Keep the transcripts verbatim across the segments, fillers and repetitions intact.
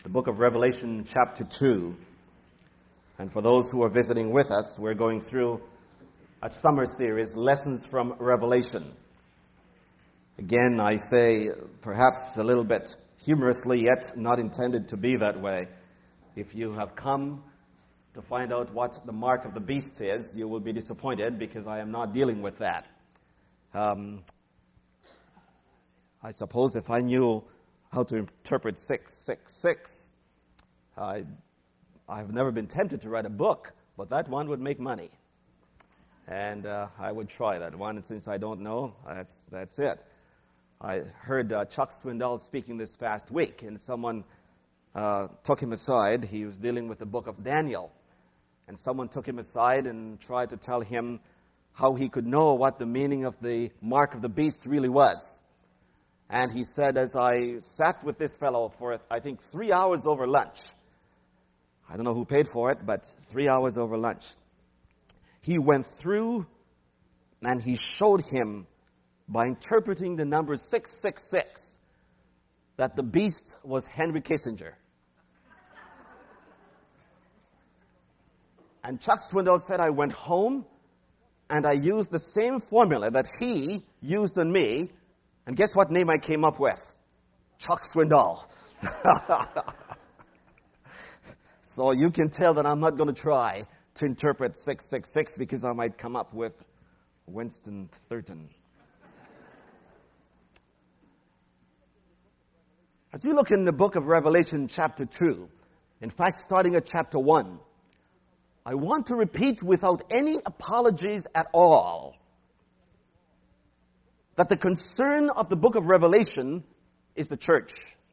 the book of Revelation, chapter two. And for those who are visiting with us, we're going through a summer series, Lessons from Revelation. Again, I say, perhaps a little bit humorously, yet not intended to be that way. If you have come to find out what the mark of the beast is, you will be disappointed because I am not dealing with that. Um, I suppose if I knew how to interpret six six six, I, I've never been tempted to write a book, but that one would make money. And uh, I would try that one, and since I don't know, that's that's it. I heard uh, Chuck Swindoll speaking this past week, and someone uh, took him aside. He was dealing with the book of Daniel, and someone took him aside and tried to tell him how he could know what the meaning of the mark of the beast really was. And he said, as I sat with this fellow for, I think, three hours over lunch, I don't know who paid for it, but three hours over lunch, he went through and he showed him, by interpreting the number six six six, that the beast was Henry Kissinger. And Chuck Swindoll said, I went home and I used the same formula that he used on me, and guess what name I came up with? Chuck Swindoll. So you can tell that I'm not going to try to interpret six six six because I might come up with Winston Thurton. As you look in the book of Revelation chapter two, in fact starting at chapter one, I want to repeat without any apologies at all that the concern of the book of Revelation is the church.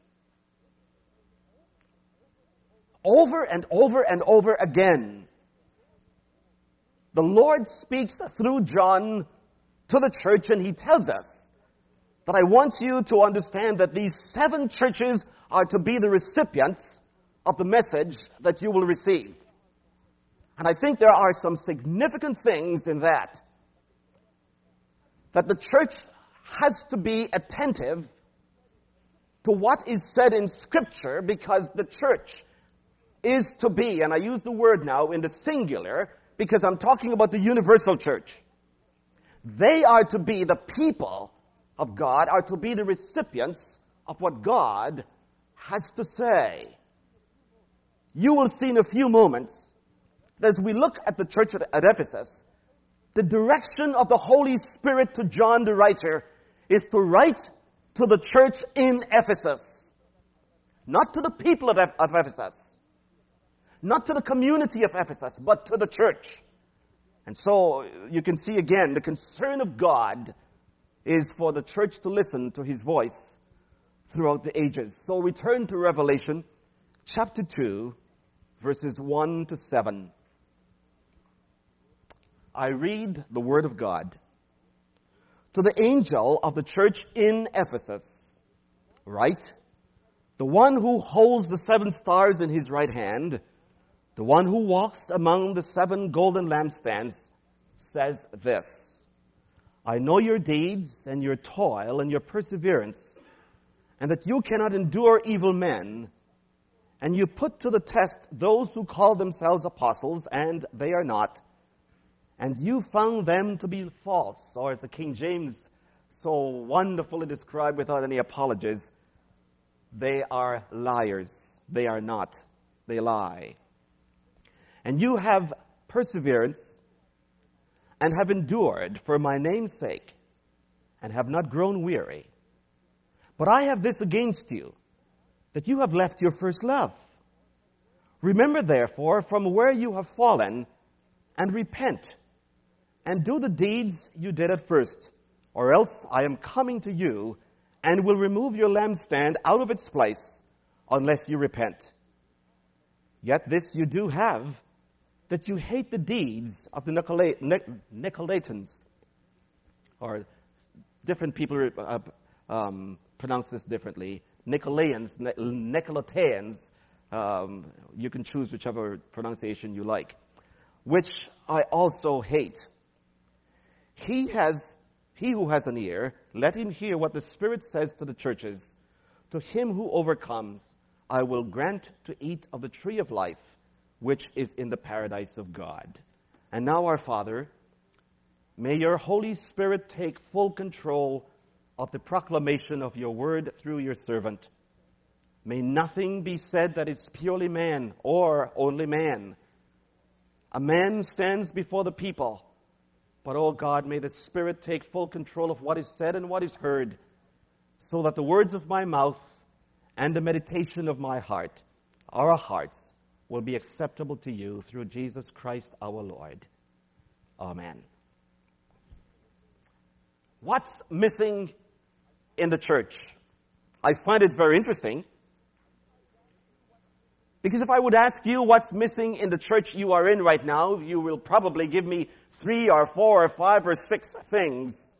Over and over and over again, the Lord speaks through John to the church, and he tells us that I want you to understand that these seven churches are to be the recipients of the message that you will receive. And I think there are some significant things in that. That the church has to be attentive to what is said in Scripture, because the church is to be, and I use the word now in the singular because I'm talking about the universal church. They are to be, the people of God are to be the recipients of what God has to say. You will see in a few moments that as we look at the church at, at Ephesus, the direction of the Holy Spirit to John the writer is to write to the church in Ephesus. Not to the people of, of Ephesus. Not to the community of Ephesus, but to the church. And so you can see again, the concern of God is for the church to listen to his voice throughout the ages. So we turn to Revelation chapter two, verses one to seven. I read the word of God. To the angel of the church in Ephesus, write, the one who holds the seven stars in his right hand, the one who walks among the seven golden lampstands, says this, I know your deeds and your toil and your perseverance, and that you cannot endure evil men, and you put to the test those who call themselves apostles, and they are not, and you found them to be false, or as the King James so wonderfully described without any apologies, they are liars. They are not. They lie. And you have perseverance and have endured for my name's sake and have not grown weary. But I have this against you, that you have left your first love. Remember, therefore, from where you have fallen, and repent, and do the deeds you did at first, or else I am coming to you and will remove your lampstand out of its place unless you repent. Yet this you do have, that you hate the deeds of the Nicola- Nicolaitans, or different people uh, um, pronounce this differently, Nicolaitans, Nicolaitans, um, you can choose whichever pronunciation you like, which I also hate. He has, he who has an ear, let him hear what the Spirit says to the churches. To him who overcomes, I will grant to eat of the tree of life, which is in the paradise of God. And now, our Father, may your Holy Spirit take full control of the proclamation of your word through your servant. May nothing be said that is purely man or only man. A man stands before the people, but, oh God, may the Spirit take full control of what is said and what is heard, so that the words of my mouth and the meditation of my heart, our hearts, will be acceptable to you through Jesus Christ our Lord. Amen. What's missing in the church? I find it very interesting, because if I would ask you what's missing in the church you are in right now, you will probably give me three or four or five or six things.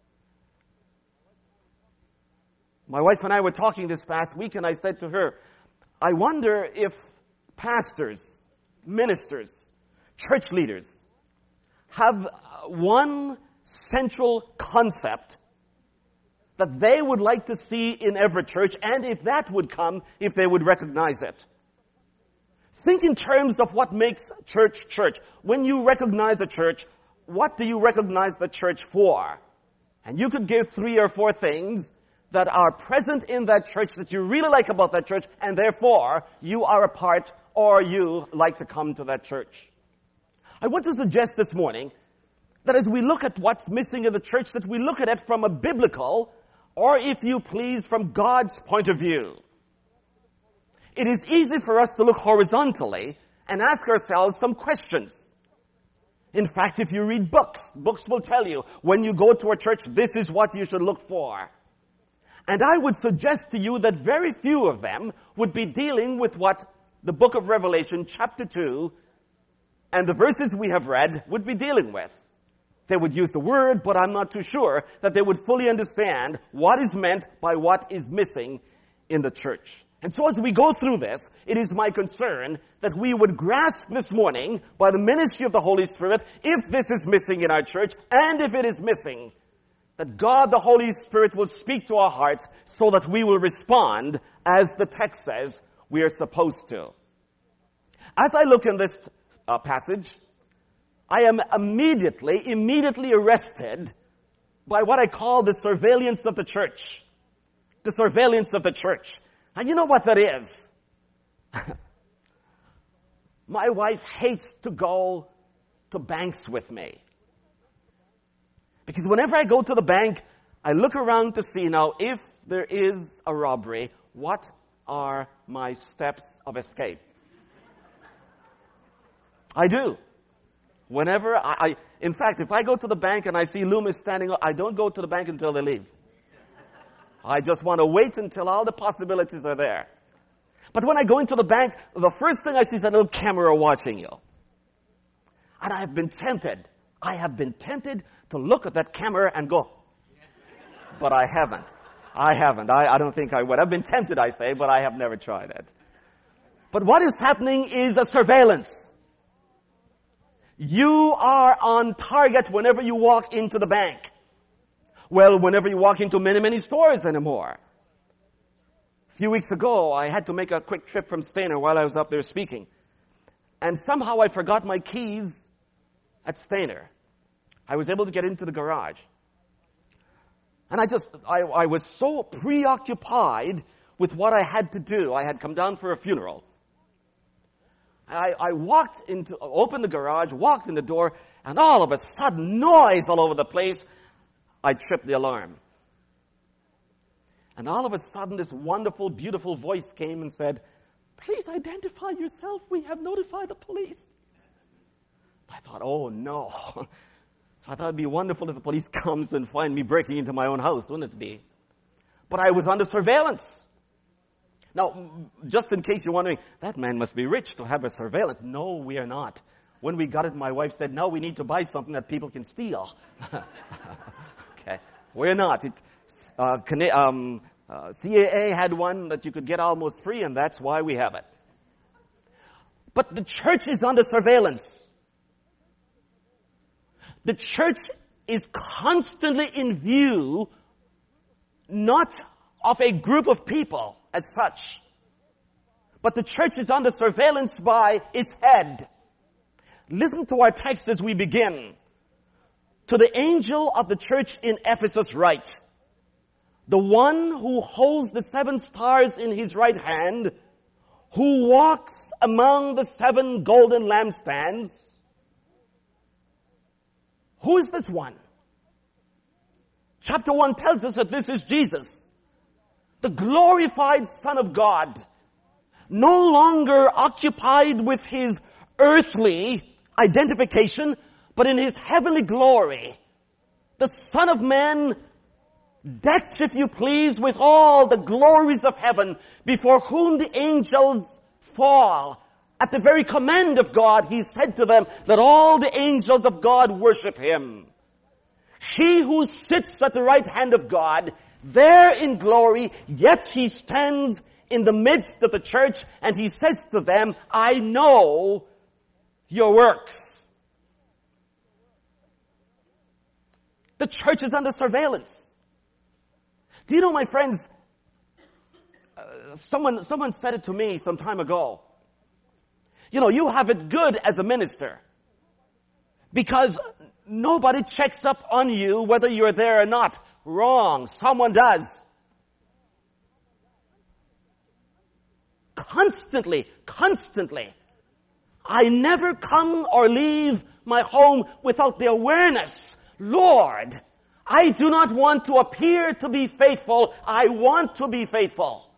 My wife and I were talking this past week, and I said to her, I wonder if pastors, ministers, church leaders have one central concept that they would like to see in every church, and if that would come, if they would recognize it. Think in terms of what makes church church. When you recognize a church, what do you recognize the church for? And you could give three or four things that are present in that church that you really like about that church, and therefore you are a part or you like to come to that church. I want to suggest this morning that as we look at what's missing in the church, that we look at it from a biblical, or if you please, from God's point of view. It is easy for us to look horizontally and ask ourselves some questions. In fact, if you read books, books will tell you, when you go to a church, this is what you should look for. And I would suggest to you that very few of them would be dealing with what the book of Revelation, chapter two, and the verses we have read would be dealing with. They would use the word, but I'm not too sure that they would fully understand what is meant by what is missing in the church. And so as we go through this, it is my concern that we would grasp this morning, by the ministry of the Holy Spirit, if this is missing in our church, and if it is missing, that God the Holy Spirit will speak to our hearts so that we will respond as the text says we are supposed to. As I look in this uh, passage, I am immediately, immediately arrested by what I call the surveillance of the church. The surveillance of the church. And you know what that is? My wife hates to go to banks with me. Because whenever I go to the bank, I look around to see now if there is a robbery, what are my steps of escape? I do. Whenever I, I, in fact, if I go to the bank and I see Loomis standing up, I don't go to the bank until they leave. I just want to wait until all the possibilities are there. But when I go into the bank, the first thing I see is a little camera watching you. And I have been tempted. I have been tempted to look at that camera and go. But I haven't. I haven't. I, I don't think I would. I've been tempted, I say, but I have never tried it. But what is happening is a surveillance. You are on target whenever you walk into the bank. Well, whenever you walk into many, many stores anymore. A few weeks ago, I had to make a quick trip from Stayner while I was up there speaking. And somehow I forgot my keys at Stayner. I was able to get into the garage. And I just, I, I was so preoccupied with what I had to do. I had come down for a funeral. I, I walked into, opened the garage, walked in the door, and all of a sudden, noise all over the place. I tripped the alarm. And all of a sudden, this wonderful, beautiful voice came and said, "Please identify yourself. We have notified the police." I thought, oh, no. So I thought it'd be wonderful if the police comes and find me breaking into my own house, wouldn't it be? But I was under surveillance. Now, just in case you're wondering, that man must be rich to have a surveillance. No, we are not. When we got it, my wife said, no, we need to buy something that people can steal. Okay, we're not. It, uh, um, uh, C A A had one that you could get almost free, and that's why we have it. But the church is under surveillance. The church is constantly in view, not of a group of people as such, but the church is under surveillance by its head. Listen to our text as we begin. To the angel of the church in Ephesus write, the one who holds the seven stars in his right hand, who walks among the seven golden lampstands. Who is this one? Chapter one tells us that this is Jesus, the glorified Son of God, no longer occupied with his earthly identification, but in his heavenly glory. The Son of Man, decked, if you please, with all the glories of heaven, before whom the angels fall. At the very command of God, he said to them that all the angels of God worship him. He who sits at the right hand of God, there in glory, yet he stands in the midst of the church, and he says to them, I know your works. The church is under surveillance. Do you know, my friends, uh, someone, someone said it to me some time ago. You know, you have it good as a minister because nobody checks up on you whether you're there or not. Wrong. Someone does. Constantly, constantly. I never come or leave my home without the awareness, Lord, I do not want to appear to be faithful. I want to be faithful.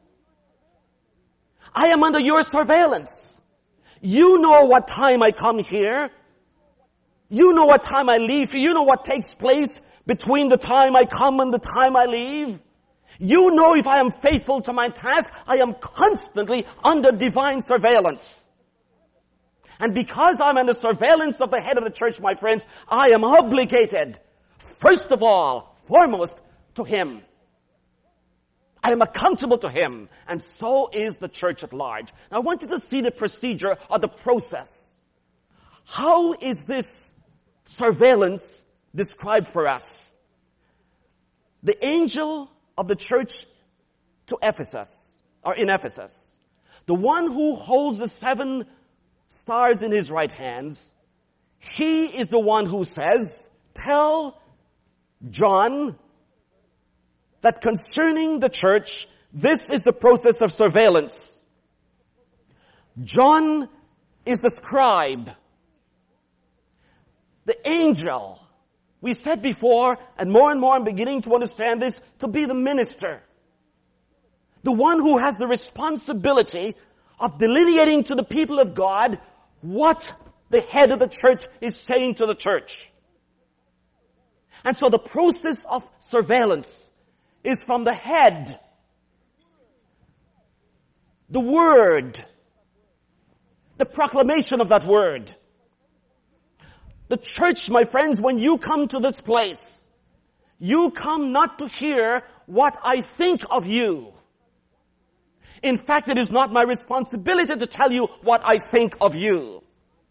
I am under your surveillance. You know what time I come here. You know what time I leave. You know what takes place between the time I come and the time I leave. You know if I am faithful to my task. I am constantly under divine surveillance. And because I'm under surveillance of the head of the church, my friends, I am obligated, first of all, foremost, to him. I am accountable to him, and so is the church at large. Now, I want you to see the procedure or the process. How is this surveillance described for us? The angel of the church to Ephesus, or in Ephesus, the one who holds the seven stars in his right hands, he is the one who says, tell John that concerning the church, this is the process of surveillance. John is the scribe. The angel, we said before, and more and more I'm beginning to understand this, to be the minister. The one who has the responsibility of delineating to the people of God what the head of the church is saying to the church. And so the process of surveillance is from the head, the word, the proclamation of that word. The church, my friends, when you come to this place, you come not to hear what I think of you. In fact, it is not my responsibility to tell you what I think of you.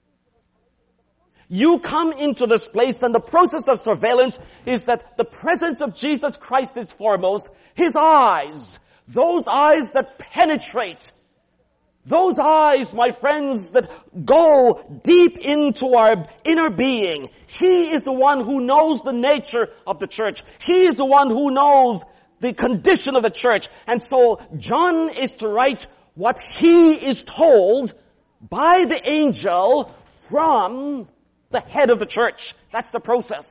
You come into this place, and the process of surveillance is that the presence of Jesus Christ is foremost. His eyes, those eyes that penetrate, those eyes, my friends, that go deep into our inner being. He is the one who knows the nature of the church. He is the one who knows the condition of the church. And so John is to write what he is told by the angel from the head of the church. That's the process.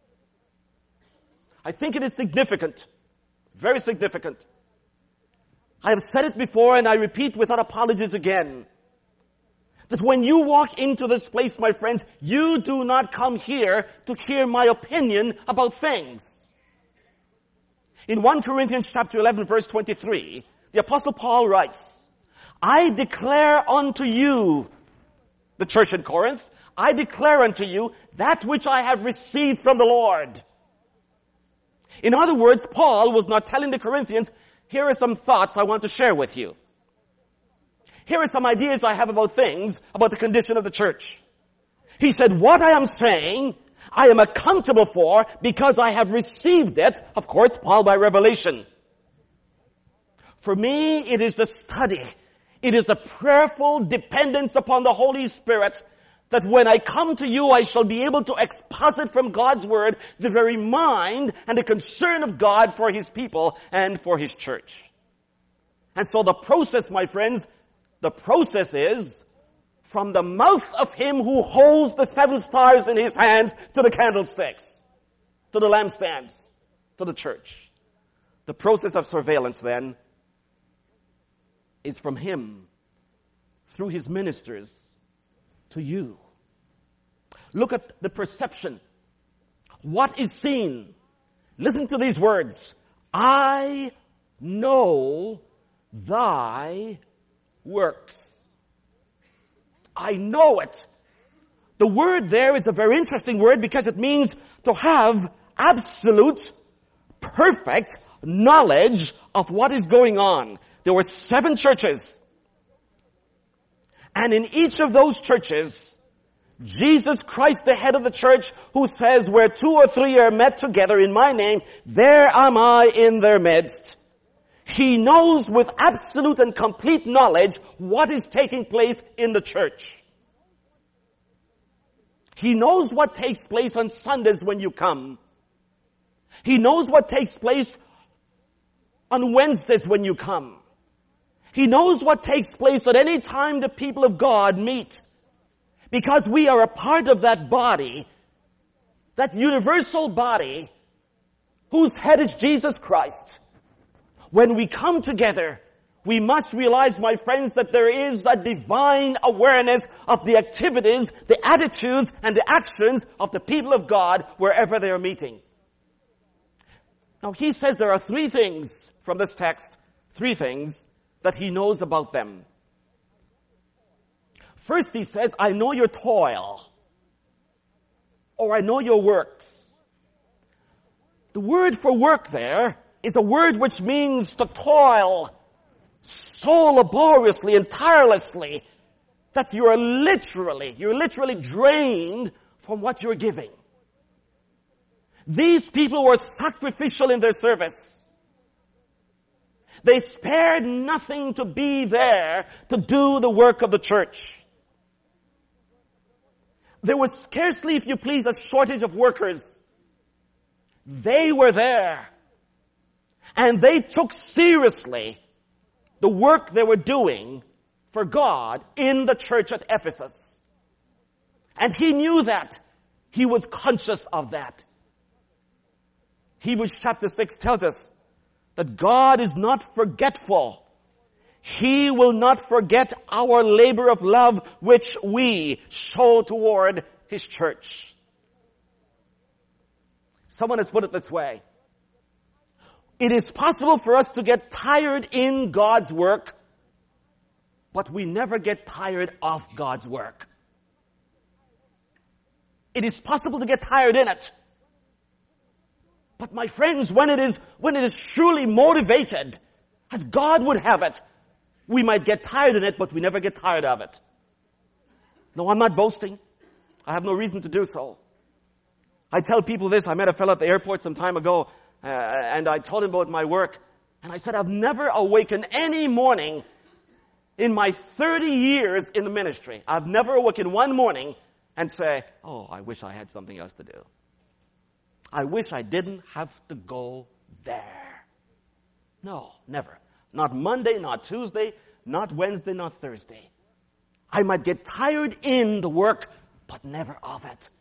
I think it is significant, very significant. I have said it before, and I repeat without apologies again, that when you walk into this place, my friends, you do not come here to hear my opinion about things. In First Corinthians chapter eleven, verse twenty-three, the Apostle Paul writes, I declare unto you, the church in Corinth, I declare unto you that which I have received from the Lord. In other words, Paul was not telling the Corinthians, here are some thoughts I want to share with you. Here are some ideas I have about things, about the condition of the church. He said, what I am saying, I am accountable for because I have received it, of course, Paul by revelation. For me, it is the study It is a prayerful dependence upon the Holy Spirit that when I come to you, I shall be able to exposit from God's Word the very mind and the concern of God for His people and for His church. And so the process, my friends, the process is from the mouth of Him who holds the seven stars in His hands to the candlesticks, to the lampstands, to the church. The process of surveillance, then, is from Him, through His ministers, to you. Look at the perception. What is seen? Listen to these words. I know thy works. I know it. The word there is a very interesting word because it means to have absolute, perfect knowledge of what is going on. There were seven churches. And in each of those churches, Jesus Christ, the head of the church, who says, where two or three are met together in my name, there am I in their midst. He knows with absolute and complete knowledge what is taking place in the church. He knows what takes place on Sundays when you come. He knows what takes place on Wednesdays when you come. He knows what takes place at any time the people of God meet. Because we are a part of that body, that universal body, whose head is Jesus Christ. When we come together, we must realize, my friends, that there is a divine awareness of the activities, the attitudes, and the actions of the people of God wherever they are meeting. Now, he says there are three things from this text, three things that he knows about them. First, he says, I know your toil, or I know your works. The word for work there is a word which means to toil so laboriously and tirelessly that you are literally, you're literally drained from what you're giving. These people were sacrificial in their service. They spared nothing to be there to do the work of the church. There was scarcely, if you please, a shortage of workers. They were there. And they took seriously the work they were doing for God in the church at Ephesus. And he knew that. He was conscious of that. Hebrews chapter six tells us that God is not forgetful. He will not forget our labor of love which we show toward His church. Someone has put it this way. It is possible for us to get tired in God's work, but we never get tired of God's work. It is possible to get tired in it. But my friends, when it is, when it is truly motivated, as God would have it, we might get tired in it, but we never get tired of it. No, I'm not boasting. I have no reason to do so. I tell people this. I met a fellow at the airport some time ago, uh, and I told him about my work. And I said, I've never awakened any morning in my thirty years in the ministry. I've never awakened one morning and say, oh, I wish I had something else to do. I wish I didn't have to go there. No, never. Not Monday, not Tuesday, not Wednesday, not Thursday. I might get tired in the work, but never of it.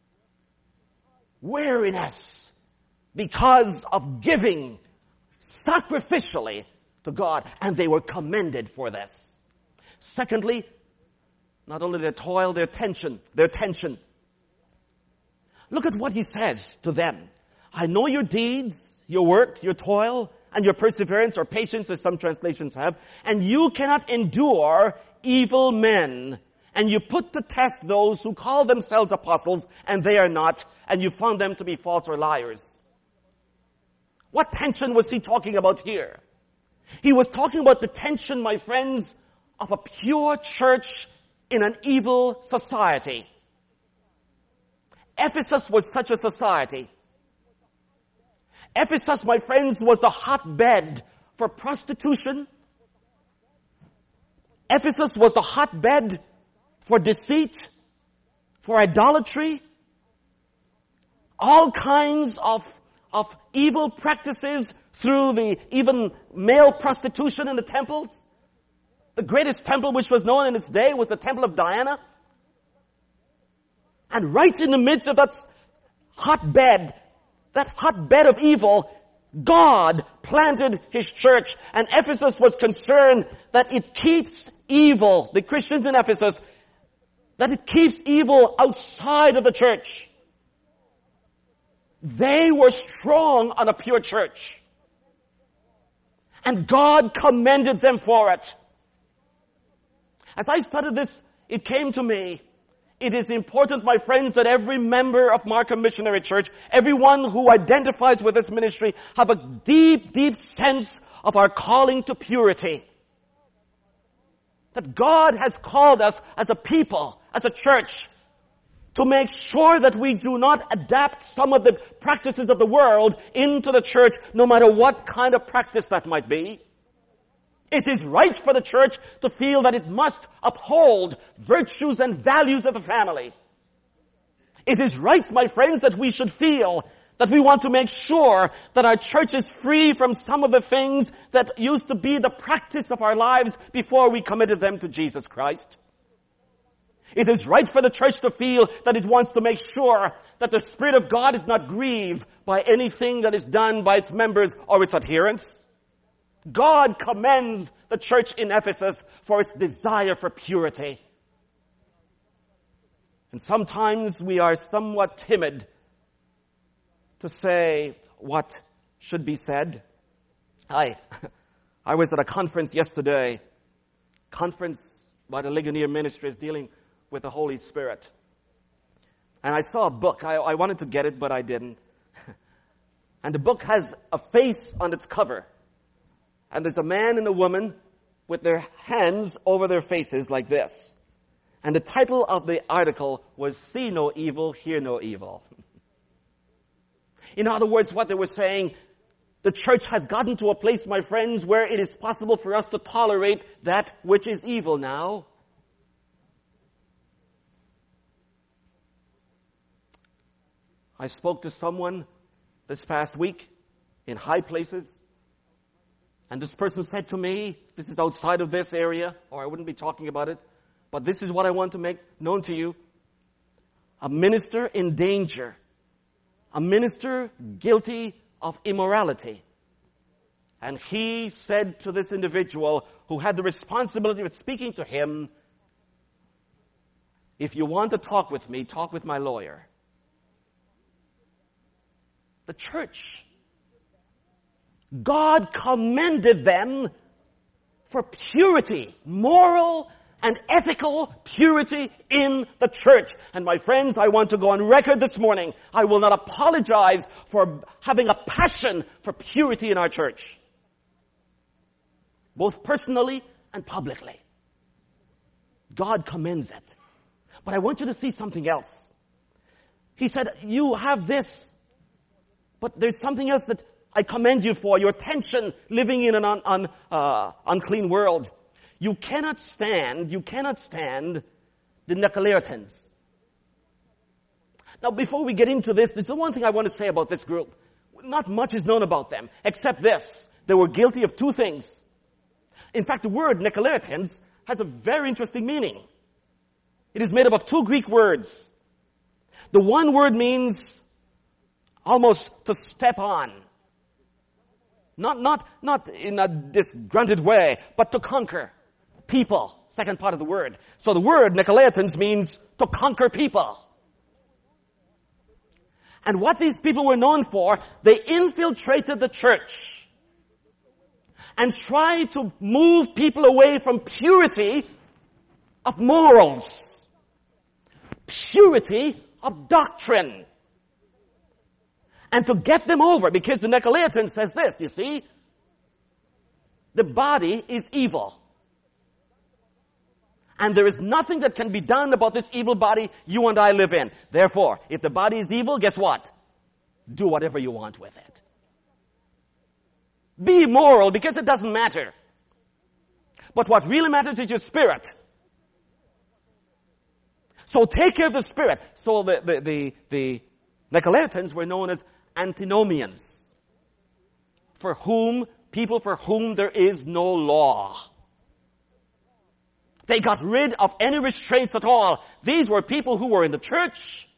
Weariness because of giving sacrificially to God, and they were commended for this. Secondly, not only their toil, their tension, their tension. Look at what he says to them. I know your deeds, your work, your toil, and your perseverance or patience, as some translations have, and you cannot endure evil men. And you put to test those who call themselves apostles, and they are not, and you found them to be false or liars. What tension was he talking about here? He was talking about the tension, my friends, of a pure church in an evil society. Ephesus was such a society. Ephesus, my friends, was the hotbed for prostitution, Ephesus was the hotbed for deceit, for idolatry, all kinds of, of evil practices through the even male prostitution in the temples. The greatest temple which was known in its day was the Temple of Diana. And right in the midst of that hotbed, that hotbed of evil, God planted His church. And Ephesus was concerned that it keeps evil, the Christians in Ephesus, that it keeps evil outside of the church. They were strong on a pure church. And God commended them for it. As I studied this, it came to me, it is important, my friends, that every member of Markham Missionary Church, everyone who identifies with this ministry, have a deep, deep sense of our calling to purity. That God has called us as a people, as a church, to make sure that we do not adapt some of the practices of the world into the church, no matter what kind of practice that might be. It is right for the church to feel that it must uphold virtues and values of the family. It is right, my friends, that we should feel that we want to make sure that our church is free from some of the things that used to be the practice of our lives before we committed them to Jesus Christ. It is right for the church to feel that it wants to make sure that the Spirit of God is not grieved by anything that is done by its members or its adherents. God commends the church in Ephesus for its desire for purity. And sometimes we are somewhat timid to say what should be said. I, I was at a conference yesterday, conference by the Ligonier Ministries dealing with the Holy Spirit. And I saw a book. I, I wanted to get it, but I didn't. And the book has a face on its cover. And there's a man and a woman with their hands over their faces like this. And the title of the article was "See No Evil, Hear No Evil." In other words, what they were saying, the church has gotten to a place, my friends, where it is possible for us to tolerate that which is evil now. I spoke to someone this past week in high places, and this person said to me, this is outside of this area, or I wouldn't be talking about it, but this is what I want to make known to you. A minister in danger, a minister guilty of immorality. And he said to this individual who had the responsibility of speaking to him, if you want to talk with me, talk with my lawyer. The church. God commended them for purity, moral and ethical purity in the church. And my friends, I want to go on record this morning. I will not apologize for having a passion for purity in our church, both personally and publicly. God commends it. But I want you to see something else. He said, you have this, but there's something else that I commend you for, your attention living in an un, un, uh, unclean world. You cannot stand, you cannot stand the Nicolaitans. Now, before we get into this, there's one thing I want to say about this group. Not much is known about them, except this. They were guilty of two things. In fact, the word Nicolaitans has a very interesting meaning. It is made up of two Greek words. The one word means almost to step on. Not, not, not in a disgruntled way, but to conquer people. Second part of the word. So the word Nicolaitans means to conquer people. And what these people were known for, they infiltrated the church and tried to move people away from purity of morals, purity of doctrine. And to get them over, because the Nicolaitans says this, you see, the body is evil. And there is nothing that can be done about this evil body you and I live in. Therefore, if the body is evil, guess what? Do whatever you want with it. Be moral, because it doesn't matter. But what really matters is your spirit. So take care of the spirit. So the, the, the, the Nicolaitans were known as antinomians, for whom, people for whom there is no law. They got rid of any restraints at all. These were people who were in the church.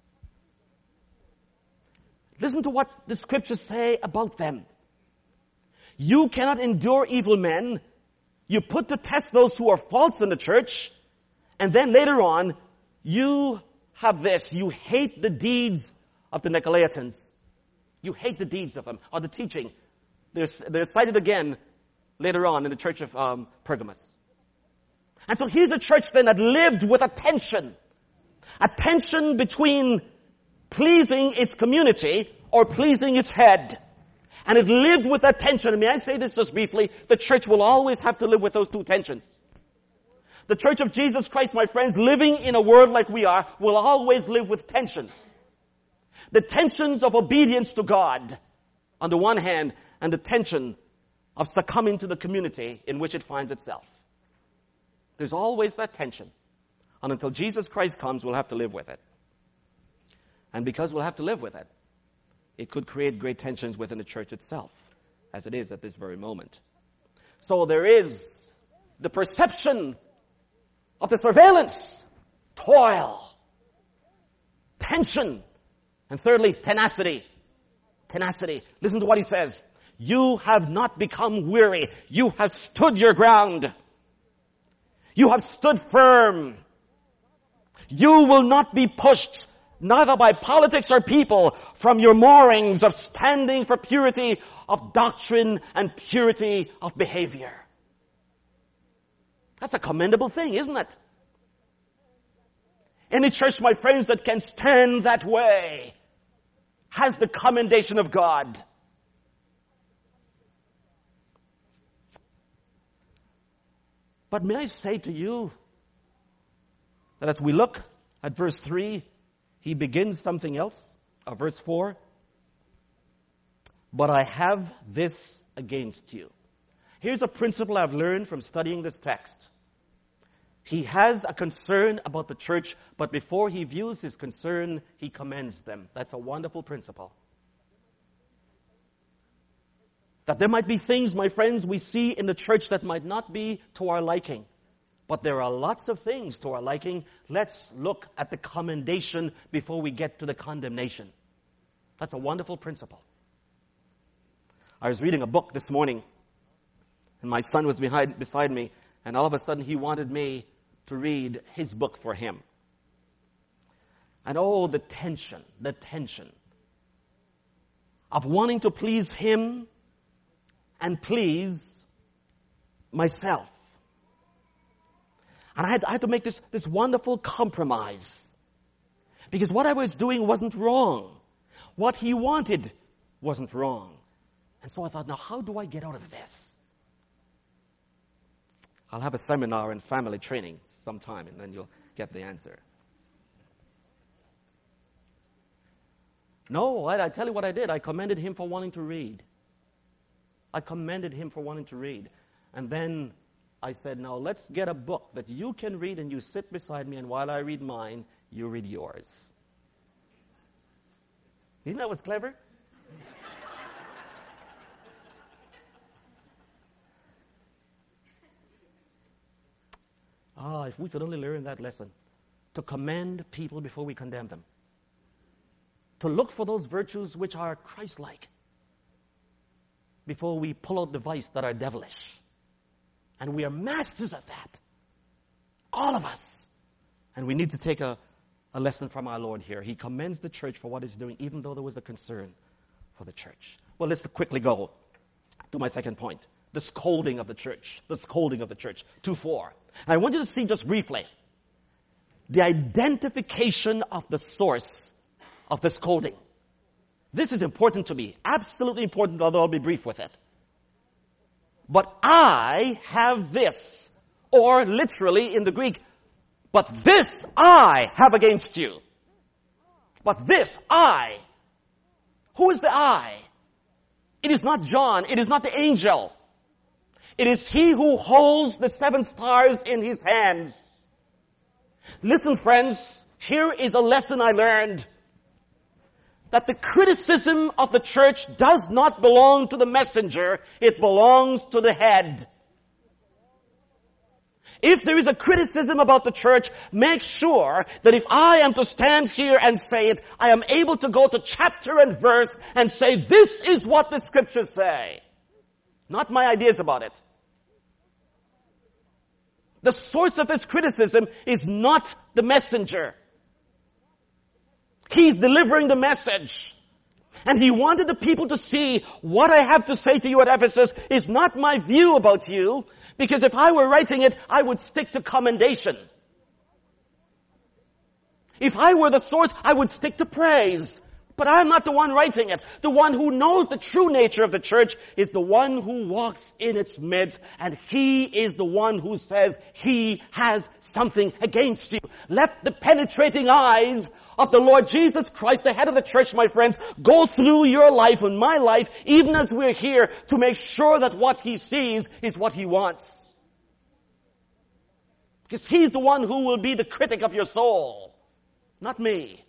Listen to what the scriptures say about them. You cannot endure evil men. You put to test those who are false in the church. And then later on, you have this. You hate the deeds of the Nicolaitans. You hate the deeds of them, or the teaching. They're, they're cited again later on in the church of um, Pergamos. And so here's a church then that lived with a tension. A tension between pleasing its community or pleasing its head. And it lived with that tension. And may I say this just briefly? The church will always have to live with those two tensions. The Church of Jesus Christ, my friends, living in a world like we are, will always live with tensions. The tensions of obedience to God, on the one hand, and the tension of succumbing to the community in which it finds itself. There's always that tension. And until Jesus Christ comes, we'll have to live with it. And because we'll have to live with it, it could create great tensions within the church itself, as it is at this very moment. So there is the perception of the surveillance, toil, tension, and thirdly, tenacity. Tenacity. Listen to what he says. You have not become weary. You have stood your ground. You have stood firm. You will not be pushed, neither by politics or people, from your moorings of standing for purity of doctrine and purity of behavior. That's a commendable thing, isn't it? Any church, my friends, that can stand that way has the commendation of God. But may I say to you that as we look at verse three, he begins something else, or verse four. But I have this against you. Here's a principle I've learned from studying this text. He has a concern about the church, but before he views his concern, he commends them. That's a wonderful principle. That there might be things, my friends, we see in the church that might not be to our liking. But there are lots of things to our liking. Let's look at the commendation before we get to the condemnation. That's a wonderful principle. I was reading a book this morning, and my son was behind, beside me, and all of a sudden he wanted me to read his book for him. And oh, the tension, the tension of wanting to please him and please myself. And I had, I had to make this, this wonderful compromise. Because what I was doing wasn't wrong. What he wanted wasn't wrong. And so I thought, now how do I get out of this? I'll have a seminar in family training sometime, and then you'll get the answer. No, I, I tell you what I did. I commended him for wanting to read. I commended him for wanting to read. And then I said, now let's get a book that you can read, and you sit beside me, and while I read mine, you read yours. You think that was clever? Ah, if we could only learn that lesson. To commend people before we condemn them. To look for those virtues which are Christ-like before we pull out the vice that are devilish. And we are masters at that. All of us. And we need to take a, a lesson from our Lord here. He commends the church for what it's doing, even though there was a concern for the church. Well, let's quickly go to my second point. The scolding of the church. The scolding of the church. two four. I want you to see just briefly the identification of the source of the scolding. This is important to me. Absolutely important, although I'll be brief with it. But I have this, or literally in the Greek, but this I have against you. But this I. Who is the I? It is not John. It is not the angel. It is he who holds the seven stars in his hands. Listen, friends, here is a lesson I learned. That the criticism of the church does not belong to the messenger, it belongs to the head. If there is a criticism about the church, make sure that if I am to stand here and say it, I am able to go to chapter and verse and say, this is what the scriptures say. Not my ideas about it. The source of this criticism is not the messenger. He's delivering the message. And he wanted the people to see what I have to say to you at Ephesus is not my view about you, because if I were writing it, I would stick to commendation. If I were the source, I would stick to praise. But I'm not the one writing it. The one who knows the true nature of the church is the one who walks in its midst, and he is the one who says he has something against you. Let the penetrating eyes of the Lord Jesus Christ, the head of the church, my friends, go through your life and my life, even as we're here, to make sure that what he sees is what he wants. Because he's the one who will be the critic of your soul, not me.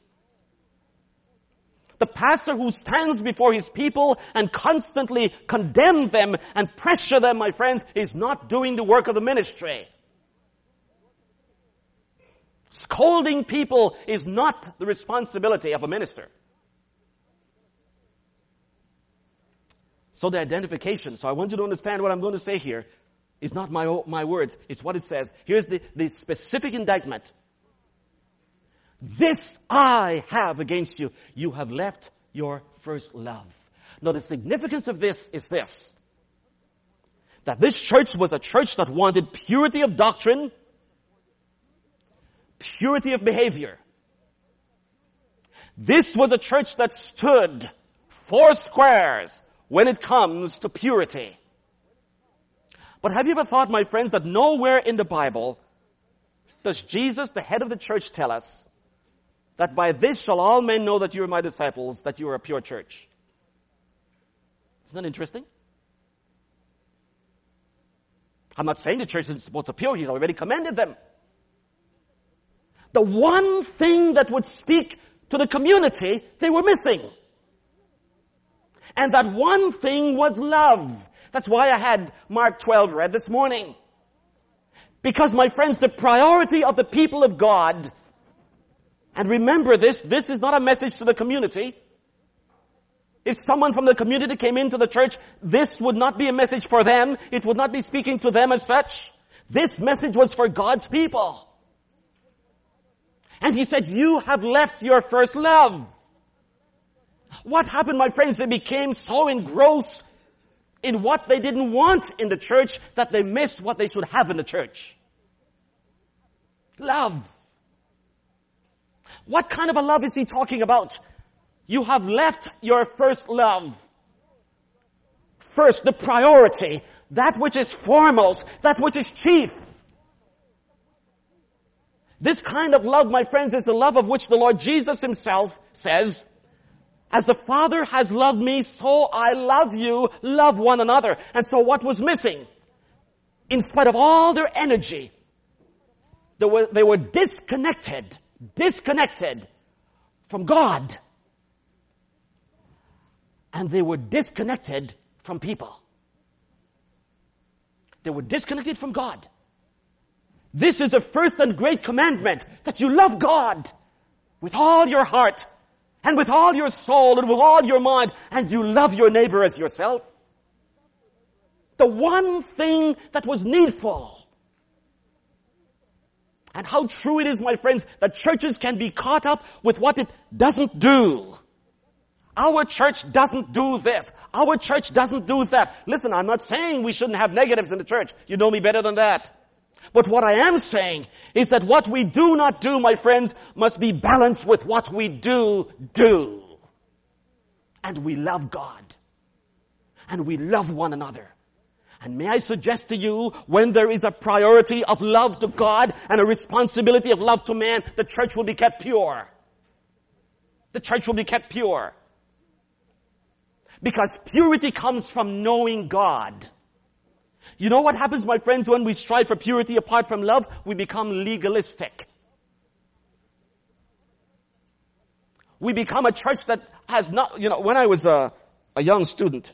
The pastor who stands before his people and constantly condemns them and pressure them, my friends, is not doing the work of the ministry. Scolding people is not the responsibility of a minister. So the identification, so I want you to understand what I'm going to say here, is not my, my words, it's what it says. Here's the, the specific indictment. This I have against you. You have left your first love. Now the significance of this is this. That this church was a church that wanted purity of doctrine, purity of behavior. This was a church that stood four squares when it comes to purity. But have you ever thought, my friends, that nowhere in the Bible does Jesus, the head of the church, tell us that by this shall all men know that you are my disciples, that you are a pure church? Isn't that interesting? I'm not saying the church isn't supposed to be pure. He's already commanded them. The one thing that would speak to the community, they were missing. And that one thing was love. That's why I had Mark twelve read this morning. Because, my friends, the priority of the people of God, and remember this, this is not a message to the community. If someone from the community came into the church, this would not be a message for them. It would not be speaking to them as such. This message was for God's people. And he said, you have left your first love. What happened, my friends? They became so engrossed in what they didn't want in the church that they missed what they should have in the church. Love. What kind of a love is he talking about? You have left your first love. First, the priority, that which is foremost, that which is chief. This kind of love, my friends, is the love of which the Lord Jesus himself says, as the Father has loved me, so I love you, love one another. And so what was missing? In spite of all their energy, they were, they were disconnected, disconnected from God. And they were disconnected from people. They were disconnected from God. This is the first and great commandment, that you love God with all your heart and with all your soul and with all your mind, and you love your neighbor as yourself. The one thing that was needful. And how true it is, my friends, that churches can be caught up with what it doesn't do. Our church doesn't do this. Our church doesn't do that. Listen, I'm not saying we shouldn't have negatives in the church. You know me better than that. But what I am saying is that what we do not do, my friends, must be balanced with what we do do. And we love God. And we love one another. And may I suggest to you, when there is a priority of love to God and a responsibility of love to man, the church will be kept pure. The church will be kept pure. Because purity comes from knowing God. you know what happens, my friends, when we strive for purity apart from love? We become legalistic. We become a church that has not, you know, when I was a, a young student,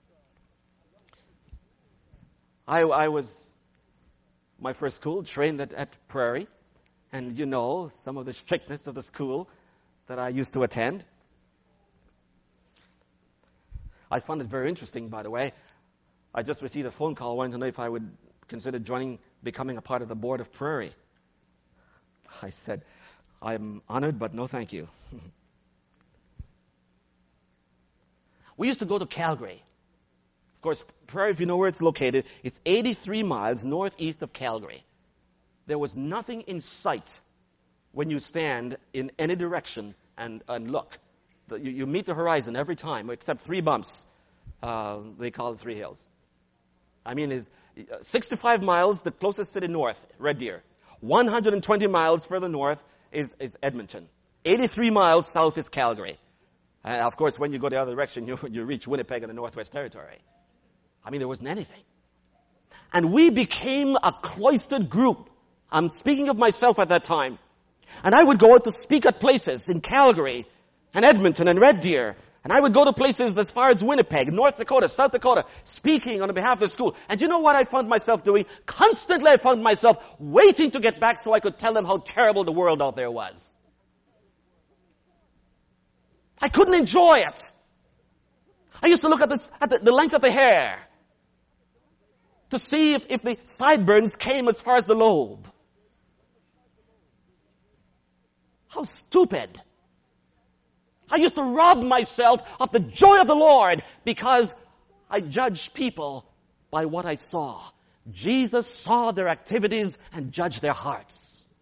I, I was, my first school, trained at, at Prairie, and you know some of the strictness of the school that I used to attend. I found it very interesting, by the way. I just received a phone call wanting to know if I would consider joining, becoming a part of the board of Prairie. I said, I'm honored, but no thank you. We used to go to Calgary. Of course, Prairie, if you know where it's located, it's eighty-three miles northeast of Calgary. There was nothing in sight when you stand in any direction and, and look. The, you, you meet the horizon every time, except three bumps. Uh, they call it three hills. I mean, it's sixty-five miles, the closest city north, Red Deer. one hundred twenty miles further north is, is Edmonton. eighty-three miles south is Calgary. And of course, when you go the other direction, you, you reach Winnipeg and the Northwest Territory. I mean, there wasn't anything. And we became a cloistered group. I'm speaking of myself at that time. And I would go out to speak at places in Calgary and Edmonton and Red Deer. And I would go to places as far as Winnipeg, North Dakota, South Dakota, speaking on behalf of the school. And you know what I found myself doing? Constantly I found myself waiting to get back so I could tell them how terrible the world out there was. I couldn't enjoy it. I used to look at, this, at the, the length of the hair to see if, if the sideburns came as far as the lobe. How stupid. I used to rob myself of the joy of the Lord because I judged people by what I saw. Jesus saw their activities and judged their hearts.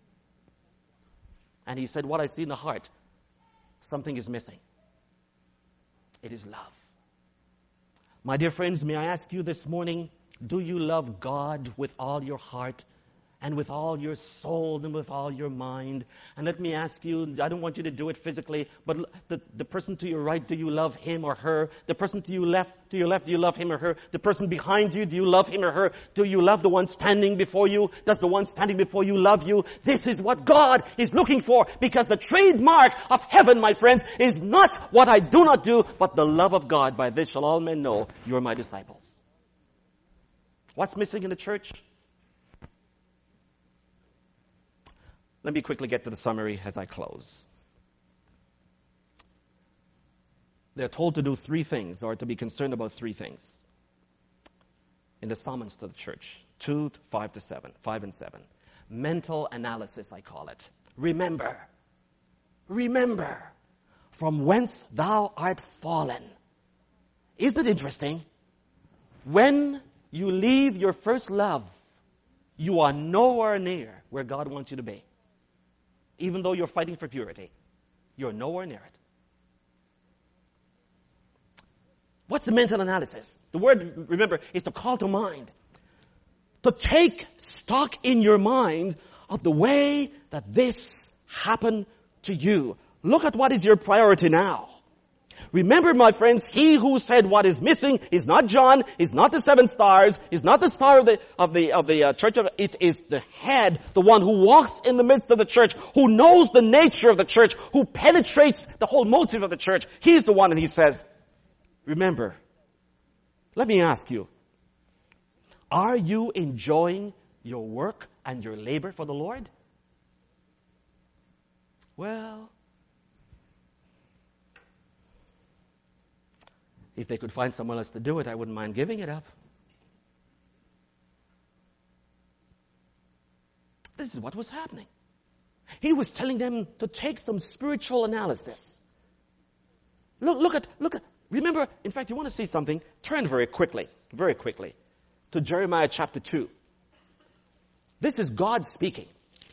And he said, what I see in the heart, something is missing. It is love. My dear friends, may I ask you this morning, do you love God with all your heart and with all your soul and with all your mind? And let me ask you, I don't want you to do it physically, but the, the person to your right, do you love him or her? The person to your left, to your left, do you love him or her? The person behind you, do you love him or her? Do you love the one standing before you? Does the one standing before you love you? This is what God is looking for, because the trademark of heaven, my friends, is not what I do not do, but the love of God. By this shall all men know you are my disciples. What's missing in the church? Let me quickly get to the summary as I close. They're told to do three things, or to be concerned about three things in the summons to the church. Two, five to seven, five and seven. Mental analysis, I call it. Remember, remember from whence thou art fallen. Isn't it interesting? When you leave your first love, you are nowhere near where God wants you to be. Even though you're fighting for purity, you're nowhere near it. What's the mental analysis? The word, remember, is to call to mind. To take stock in your mind of the way that this happened to you. Look at what is your priority now. Remember, my friends, he who said what is missing is not John, is not the seven stars, is not the star of the of the of the uh, church of it is the head, the one who walks in the midst of the church, who knows the nature of the church, who penetrates the whole motive of the church. He's the one, and he says, remember, let me ask you, are you enjoying your work and your labor for the Lord? Well, if they could find someone else to do it, I wouldn't mind giving it up. This is what was happening. He was telling them to take some spiritual analysis. Look, look at, look at, remember, in fact, you want to see something? Turn very quickly, very quickly to Jeremiah chapter two. This is God speaking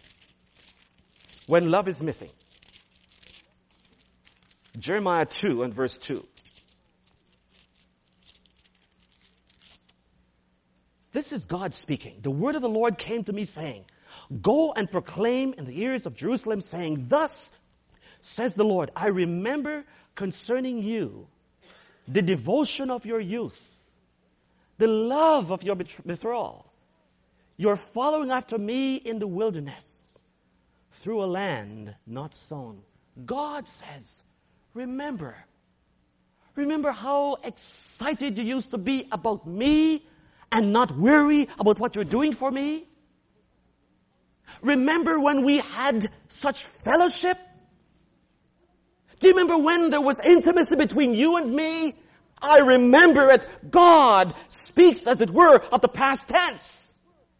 when love is missing. Jeremiah two and verse two. This is God speaking. The word of the Lord came to me saying, go and proclaim in the ears of Jerusalem, saying, thus says the Lord, I remember concerning you the devotion of your youth, the love of your betrothal. You're following after me in the wilderness through a land not sown. God says, remember. Remember how excited you used to be about me and not worry about what you're doing for me? Remember when we had such fellowship? Do you remember when there was intimacy between you and me? I remember it. God speaks, as it were, of the past tense.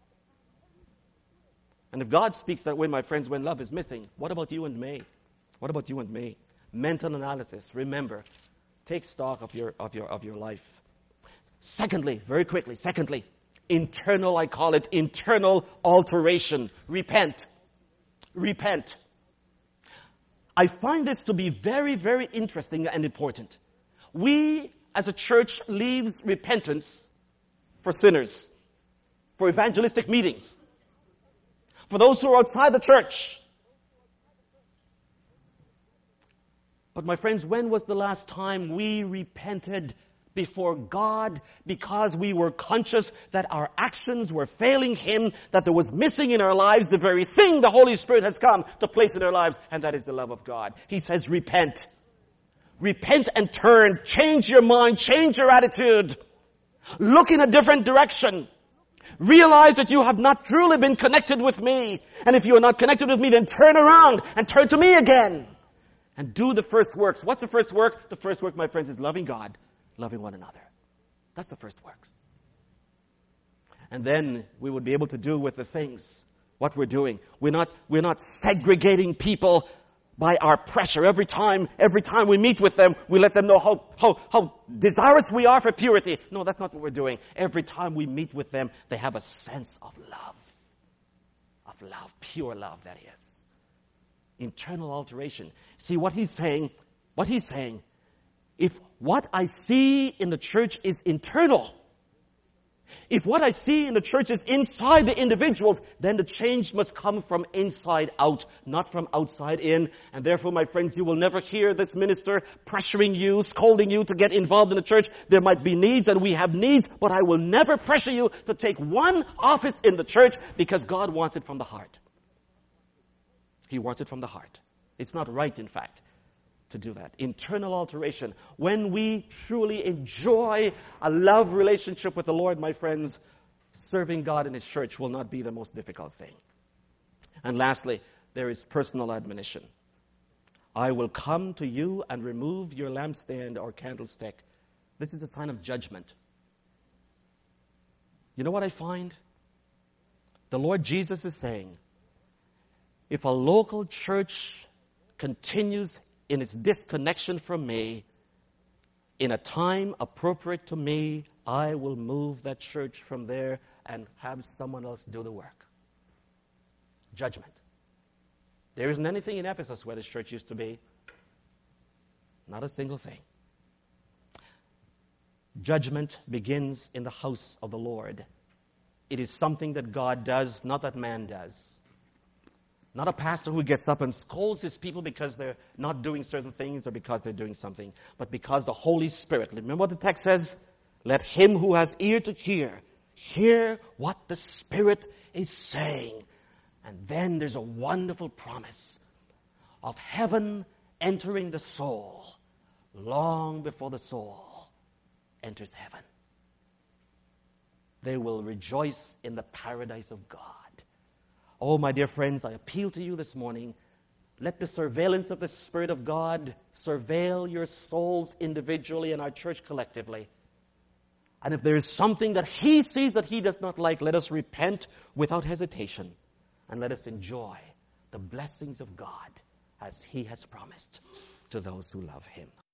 And if God speaks that way, my friends, when love is missing, what about you and me? What about you and me? Mental analysis. Remember, take stock of your of your of your life. Secondly, very quickly, secondly, internal, I call it internal alteration. Repent. Repent. I find this to be very, very interesting and important. We, as a church, leaves repentance for sinners, for evangelistic meetings, for those who are outside the church. But my friends, when was the last time we repented before God because we were conscious that our actions were failing Him, that there was missing in our lives the very thing the Holy Spirit has come to place in our lives, and that is the love of God? He says, repent. Repent and turn. Change your mind. Change your attitude. Look in a different direction. Realize that you have not truly been connected with me. And if you are not connected with me, then turn around and turn to me again. And do the first works. What's the first work? The first work, my friends, is loving God, loving one another. That's the first works. And then we would be able to do with the things what we're doing. We're not, we're not segregating people by our pressure. Every time, every time we meet with them, we let them know how, how, how desirous we are for purity. No, that's not what we're doing. Every time we meet with them, they have a sense of love. Of love, pure love, that is. Internal alteration. See what he's saying, what he's saying, if what I see in the church is internal, if what I see in the church is inside the individuals, then the change must come from inside out, not from outside in. And therefore, my friends, you will never hear this minister pressuring you, scolding you to get involved in the church. There might be needs, and we have needs, but I will never pressure you to take one office in the church, because God wants it from the heart. He wants it from the heart. It's not right, in fact, to do that. Internal alteration. When we truly enjoy a love relationship with the Lord, my friends, serving God in His church will not be the most difficult thing. And lastly, there is personal admonition. I will come to you and remove your lampstand or candlestick. This is a sign of judgment. You know what I find? The Lord Jesus is saying, if a local church continues in its disconnection from me, in a time appropriate to me, I will move that church from there and have someone else do the work. Judgment. There isn't anything in Ephesus where this church used to be. Not a single thing. Judgment begins in the house of the Lord. It is something that God does, not that man does. Not a pastor who gets up and scolds his people because they're not doing certain things or because they're doing something, but because the Holy Spirit. Remember what the text says? Let him who has ear to hear, hear what the Spirit is saying. And then there's a wonderful promise of heaven entering the soul long before the soul enters heaven. They will rejoice in the paradise of God. Oh, my dear friends, I appeal to you this morning. Let the surveillance of the Spirit of God surveil your souls individually and our church collectively. And if there is something that He sees that He does not like, let us repent without hesitation and let us enjoy the blessings of God as He has promised to those who love Him.